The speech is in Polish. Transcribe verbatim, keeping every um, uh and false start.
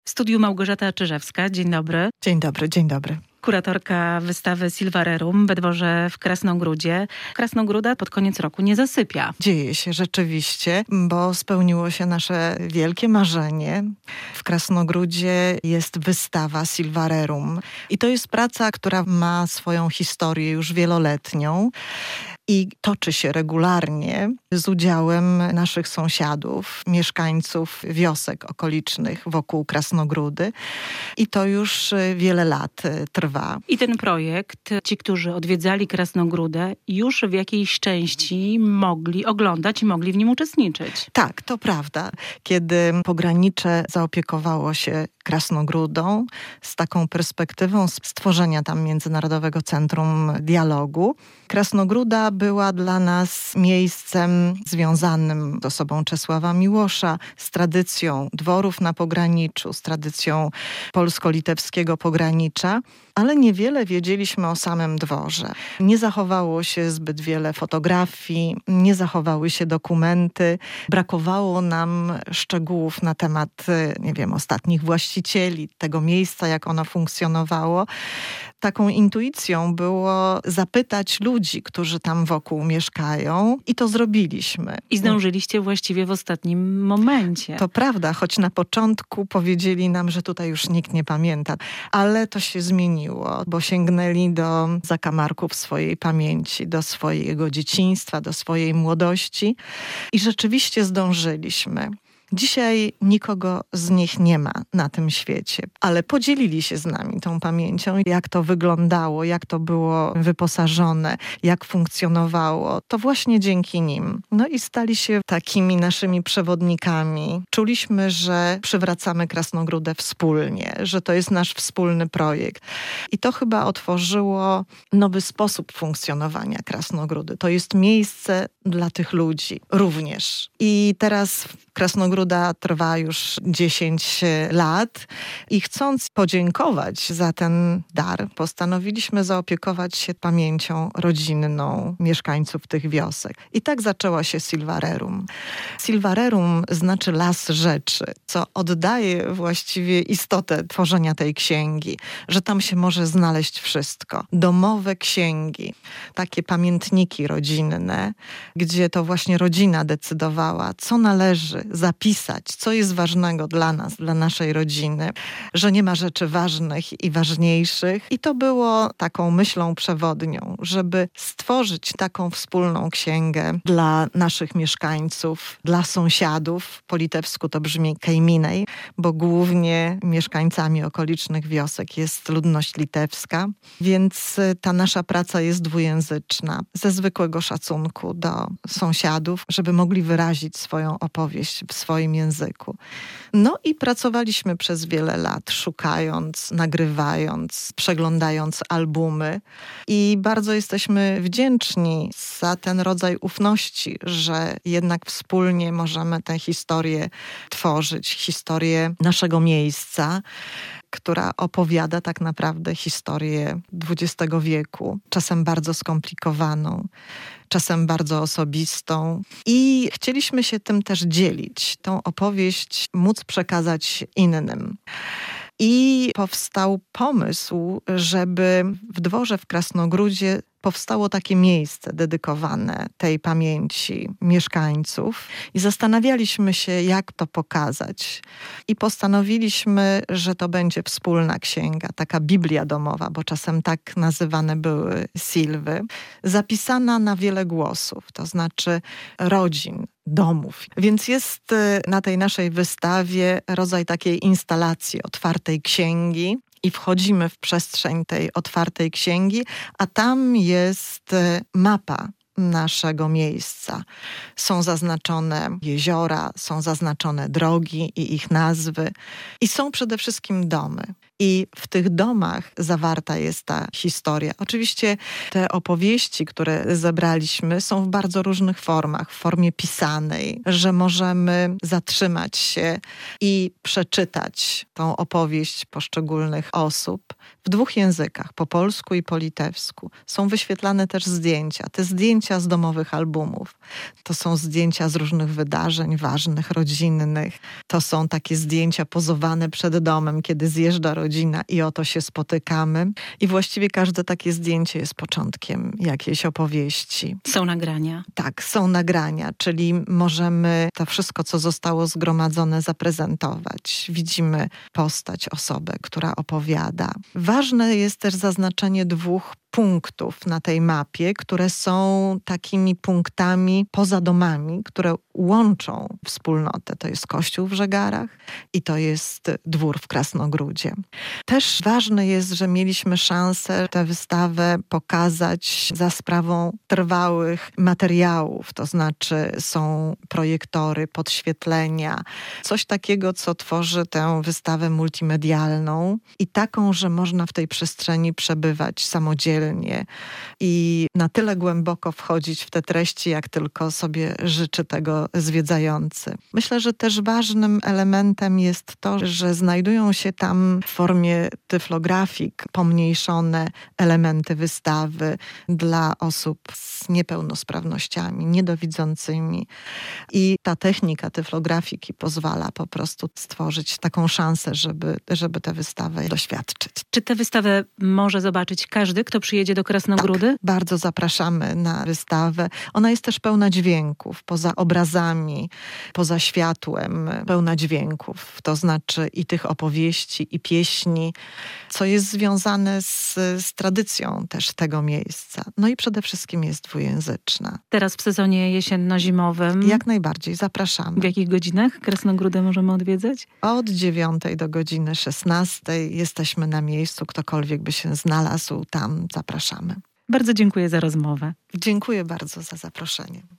W studiu Małgorzata Czyżewska. Dzień dobry. Dzień dobry, dzień dobry. Kuratorka wystawy Silvarerum we dworze w Krasnogródzie. Krasnogróda pod koniec roku nie zasypia. Dzieje się rzeczywiście, bo spełniło się nasze wielkie marzenie. W Krasnogródzie jest wystawa Silvarerum. I to jest praca, która ma swoją historię już wieloletnią. I toczy się regularnie z udziałem naszych sąsiadów, mieszkańców wiosek okolicznych wokół Krasnogródy. I to już wiele lat trwa. I ten projekt, ci, którzy odwiedzali Krasnogródę, już w jakiejś części mogli oglądać i mogli w nim uczestniczyć. Tak, to prawda. Kiedy pogranicze zaopiekowało się Krasnogródą z taką perspektywą stworzenia tam Międzynarodowego Centrum Dialogu, Krasnogróda była dla nas miejscem związanym z osobą Czesława Miłosza, z tradycją dworów na pograniczu, z tradycją polsko-litewskiego pogranicza, ale niewiele wiedzieliśmy o samym dworze. Nie zachowało się zbyt wiele fotografii, nie zachowały się dokumenty. Brakowało nam szczegółów na temat, nie wiem, ostatnich właścicieli, tego miejsca, jak ono funkcjonowało. Taką intuicją było zapytać ludzi, którzy tam wokół mieszkają, i to zrobiliśmy. I zdążyliście właściwie w ostatnim momencie. To prawda, choć na początku powiedzieli nam, że tutaj już nikt nie pamięta, ale to się zmieniło, bo sięgnęli do zakamarków swojej pamięci, do swojego dzieciństwa, do swojej młodości i rzeczywiście zdążyliśmy. Dzisiaj nikogo z nich nie ma na tym świecie, ale podzielili się z nami tą pamięcią, jak to wyglądało, jak to było wyposażone, jak funkcjonowało. To właśnie dzięki nim. No i stali się takimi naszymi przewodnikami. Czuliśmy, że przywracamy Krasnogródę wspólnie, że to jest nasz wspólny projekt. I to chyba otworzyło nowy sposób funkcjonowania Krasnogródy. To jest miejsce dla tych ludzi również. I teraz Krasnogróda trwa już dziesięć lat i chcąc podziękować za ten dar, postanowiliśmy zaopiekować się pamięcią rodzinną mieszkańców tych wiosek. I tak zaczęła się Silvarerum. Silvarerum znaczy las rzeczy, co oddaje właściwie istotę tworzenia tej księgi, że tam się może znaleźć wszystko. Domowe księgi, takie pamiętniki rodzinne, gdzie to właśnie rodzina decydowała, co należy zapisać, co jest ważnego dla nas, dla naszej rodziny, że nie ma rzeczy ważnych i ważniejszych. I to było taką myślą przewodnią, żeby stworzyć taką wspólną księgę dla naszych mieszkańców, dla sąsiadów. Po litewsku to brzmi kaiminej, bo głównie mieszkańcami okolicznych wiosek jest ludność litewska, więc ta nasza praca jest dwujęzyczna, ze zwykłego szacunku do sąsiadów, żeby mogli wyrazić swoją opowieść w swoim języku. No i pracowaliśmy przez wiele lat, szukając, nagrywając, przeglądając albumy i bardzo jesteśmy wdzięczni za ten rodzaj ufności, że jednak wspólnie możemy tę historię tworzyć, historię naszego miejsca, która opowiada tak naprawdę historię dwudziestego wieku, czasem bardzo skomplikowaną, czasem bardzo osobistą. I chcieliśmy się tym też dzielić, tą opowieść móc przekazać innym. I powstał pomysł, żeby w dworze w Krasnogródzie powstało takie miejsce dedykowane tej pamięci mieszkańców i zastanawialiśmy się, jak to pokazać. I postanowiliśmy, że to będzie wspólna księga, taka Biblia domowa, bo czasem tak nazywane były silwy, zapisana na wiele głosów, to znaczy rodzin, domów. Więc jest na tej naszej wystawie rodzaj takiej instalacji, otwartej księgi, i wchodzimy w przestrzeń tej otwartej księgi, a tam jest mapa naszego miejsca. Są zaznaczone jeziora, są zaznaczone drogi i ich nazwy i są przede wszystkim domy. I w tych domach zawarta jest ta historia. Oczywiście te opowieści, które zebraliśmy, są w bardzo różnych formach. W formie pisanej, że możemy zatrzymać się i przeczytać tą opowieść poszczególnych osób w dwóch językach, po polsku i po litewsku. Są wyświetlane też zdjęcia. Te zdjęcia zdjęcia z domowych albumów. To są zdjęcia z różnych wydarzeń ważnych, rodzinnych. To są takie zdjęcia pozowane przed domem, kiedy zjeżdża rodzina i oto się spotykamy. I właściwie każde takie zdjęcie jest początkiem jakiejś opowieści. Są nagrania. Tak, są nagrania, czyli możemy to wszystko, co zostało zgromadzone, zaprezentować. Widzimy postać, osobę, która opowiada. Ważne jest też zaznaczenie dwóch punktów na tej mapie, które są takimi punktami poza domami, które łączą wspólnotę. To jest kościół w Żegarach i to jest dwór w Krasnogródzie. Też ważne jest, że mieliśmy szansę tę wystawę pokazać za sprawą trwałych materiałów, to znaczy są projektory, podświetlenia, coś takiego, co tworzy tę wystawę multimedialną i taką, że można w tej przestrzeni przebywać samodzielnie i na tyle głęboko wchodzić w te treści, jak tylko sobie życzy tego zwiedzający. Myślę, że też ważnym elementem jest to, że znajdują się tam w formie tyflografik pomniejszone elementy wystawy dla osób z niepełnosprawnościami, niedowidzącymi. I ta technika tyflografiki pozwala po prostu stworzyć taką szansę, żeby, żeby tę wystawę doświadczyć. Czy tę wystawę może zobaczyć każdy, kto przyjedzie do Krasnogródy? Tak, bardzo zapraszamy na wystawę. Ona jest też pełna dźwięków, poza obrazami, poza światłem, pełna dźwięków. To znaczy i tych opowieści, i pieśni, co jest związane z, z tradycją też tego miejsca. No i przede wszystkim jest dwujęzyczna. Teraz w sezonie jesienno-zimowym. Jak najbardziej, zapraszamy. W jakich godzinach Krasnogródę możemy odwiedzać? Od dziewiątej do godziny szesnastej jesteśmy na miejscu. Ktokolwiek by się znalazł tam, zapraszamy. Bardzo dziękuję za rozmowę. Dziękuję bardzo za zaproszenie.